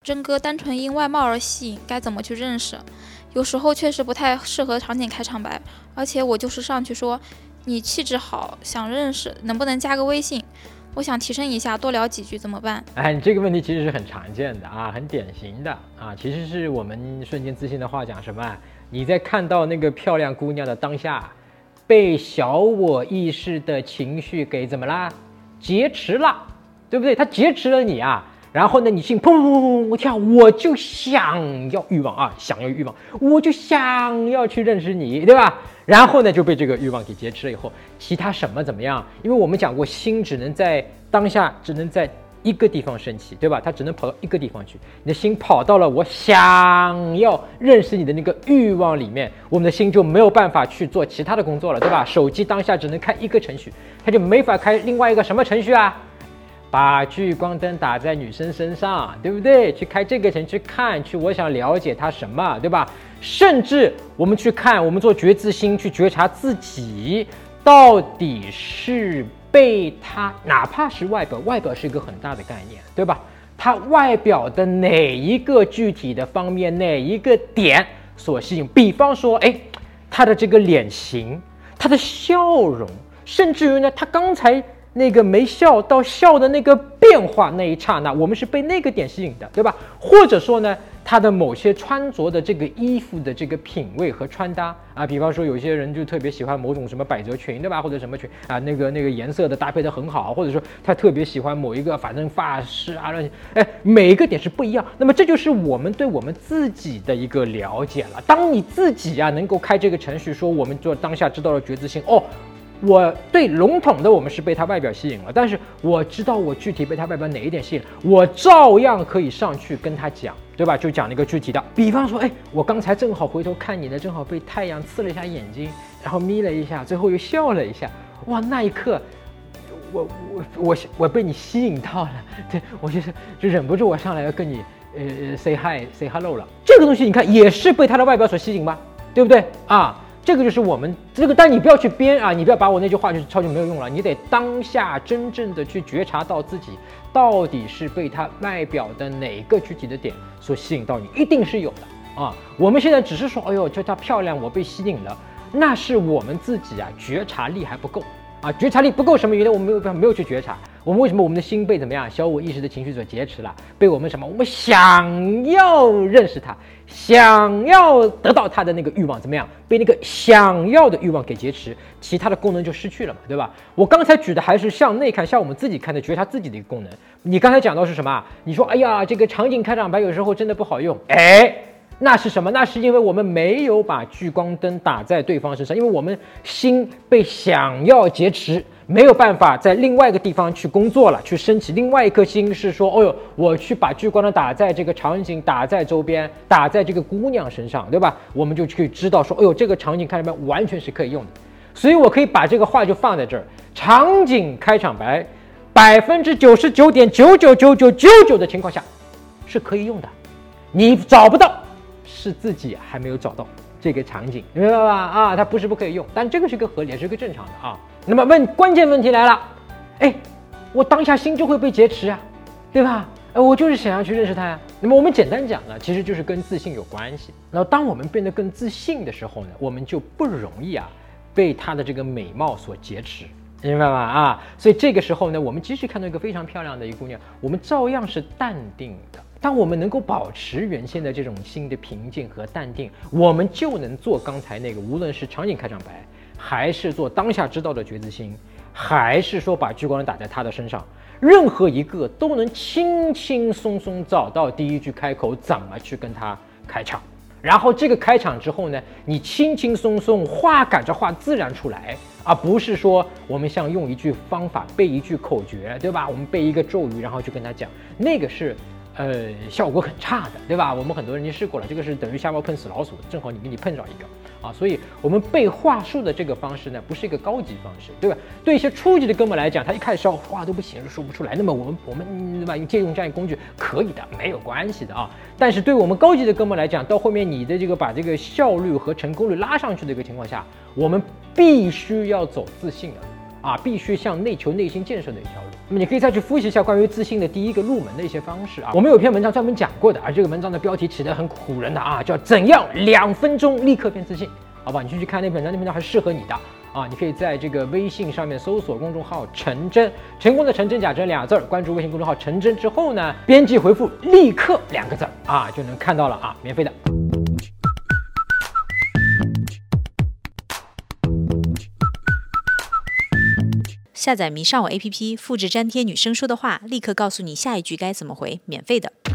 真哥单纯因外貌而吸引，该怎么去认识？有时候确实不太适合场景开场白，而且我就是上去说你气质好，想认识，能不能加个微信？我想提升一下，多聊几句怎么办？ 你这个问题其实是很常见的啊，很典型的啊，其实是我们瞬间自信的话讲什么？你在看到那个漂亮姑娘的当下，被小我意识的情绪给怎么啦？劫持了，对不对？他劫持了你啊。然后呢，你心砰砰砰砰跳，我就想要欲望啊，想要欲望，我就想要去认识你，对吧？然后呢，就被这个欲望给劫持了以后，其他什么怎么样？因为我们讲过，心只能在当下，只能在一个地方升起，对吧？它只能跑到一个地方去。你的心跑到了我想要认识你的那个欲望里面，我们的心就没有办法去做其他的工作了，对吧？手机当下只能开一个程序，它就没法开另外一个什么程序啊？把聚光灯打在女生身上，对不对？去开这个程序看，去我想了解她什么，对吧？甚至我们去看，我们做觉知心去觉察自己到底是被她，哪怕是外表，外表是一个很大的概念，对吧？她外表的哪一个具体的方面，哪一个点所吸引？比方说，她的这个脸型，她的笑容，甚至于呢，她刚才那个没笑到笑的那个变化那一刹那，我们是被那个点吸引的，对吧？或者说呢，他的某些穿着的这个衣服的这个品味和穿搭啊，比方说有些人就特别喜欢某种什么百褶裙，对吧？或者什么裙啊，那个颜色的搭配的很好，或者说他特别喜欢某一个反正发饰啊，每一个点是不一样。那么这就是我们对我们自己的一个了解了。当你自己能够开这个程序，说我们做当下知道了觉知性哦。我对笼统的我们是被他外表吸引了，但是我知道我具体被他外表哪一点吸引，我照样可以上去跟他讲，对吧？就讲那个具体的，比方说，我刚才正好回头看你呢，正好被太阳刺了一下眼睛，然后眯了一下，最后又笑了一下，哇，那一刻，我被你吸引到了，对，我就忍不住我上来要跟你say hi say hello 了，这个东西你看也是被他的外表所吸引吧，对不对啊？这个就是我们这个，但你不要去编啊，你不要把我那句话就是抄就没有用了，你得当下真正的去觉察到自己到底是被他外表的哪个具体的点所吸引到你，一定是有的啊。我们现在只是说，就她漂亮，我被吸引了，那是我们自己觉察力还不够啊，觉察力不够什么原因？我们没有去觉察，我们为什么我们的心被怎么样？小我意识的情绪所劫持了，被我们什么？我们想要认识他，想要得到他的那个欲望怎么样？被那个想要的欲望给劫持，其他的功能就失去了嘛，对吧？我刚才举的还是向内看，向我们自己看的觉察自己的一个功能。你刚才讲到是什么？你说，这个场景开场白有时候真的不好用，那是什么？那是因为我们没有把聚光灯打在对方身上，因为我们心被想要劫持，没有办法在另外一个地方去工作了，去升起另外一颗心，是说，我去把聚光灯打在这个场景，打在周边，打在这个姑娘身上，对吧？我们就去知道说，这个场景开场白完全是可以用的，所以我可以把这个话就放在这儿，场景开场白99.9999999的情况下是可以用的，你找不到。是自己还没有找到这个场景，明白吧？它不是不可以用，但这个是个合理，也是个正常的啊。那么关键问题来了，我当下心就会被劫持啊，对吧？我就是想要去认识他呀。那么我们简单讲呢，其实就是跟自信有关系。然后当我们变得更自信的时候呢，我们就不容易被他的这个美貌所劫持，明白吗？所以这个时候呢，我们即使看到一个非常漂亮的一个姑娘，我们照样是淡定的。当我们能够保持原先的这种心的平静和淡定，我们就能做刚才那个，无论是场景开场白，还是做当下知道的觉知心，还是说把聚光灯打在他的身上，任何一个都能轻轻松松找到第一句开口怎么去跟他开场。然后这个开场之后呢，你轻轻松松话赶着话自然出来，而不是说我们像用一句方法背一句口诀，对吧？我们背一个咒语，然后去跟他讲，那个是效果很差的，对吧？我们很多人已经试过了，这个是等于瞎猫碰死老鼠，正好你给你碰着一个所以我们背话术的这个方式呢，不是一个高级方式，对吧？对一些初级的哥们来讲，他一开始话都不行，说不出来，那么我们对吧？借用这样一个工具可以的，没有关系的但是对我们高级的哥们来讲，到后面你的这个把这个效率和成功率拉上去的一个情况下，我们必须要走自信的路必须向内求内心建设的一条路。 那么你可以再去复习一下关于自信的第一个入门的一些方式啊。我们有篇文章专门讲过的，而这个文章的标题起得很唬人的啊，叫怎样2分钟立刻变自信，好吧？你去看那篇文章，那篇文章还适合你的啊。你可以在这个微信上面搜索公众号陈真，成功的陈真假真2字，关注微信公众号陈真之后呢，编辑回复立刻2个字啊，就能看到了啊，免费的。 下载迷上我 APP， 复制粘贴女生说的话，立刻告诉你下一句该怎么回，免费的。